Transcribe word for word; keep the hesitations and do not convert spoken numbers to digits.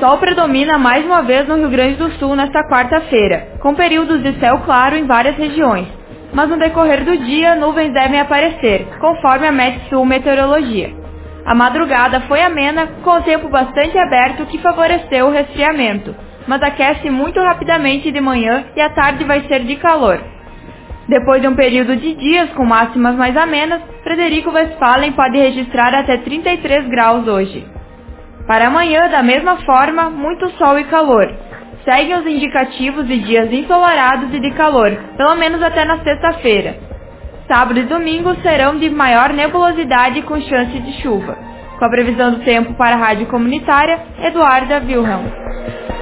sol predomina mais uma vez no Rio Grande do Sul nesta quarta-feira, com períodos de céu claro em várias regiões. Mas no decorrer do dia, nuvens devem aparecer, conforme a Metsul Meteorologia. A madrugada foi amena, com o tempo bastante aberto que favoreceu o resfriamento, mas aquece muito rapidamente de manhã e à tarde vai ser de calor. Depois de um período de dias com máximas mais amenas, Frederico Westphalen pode registrar até trinta e três graus hoje. Para amanhã, da mesma forma, muito sol e calor. Seguem os indicativos de dias ensolarados e de calor, pelo menos até na sexta-feira. Sábado e domingo serão de maior nebulosidade com chance de chuva. Com a previsão do tempo para a Rádio Comunitária, Eduarda Wilhelm.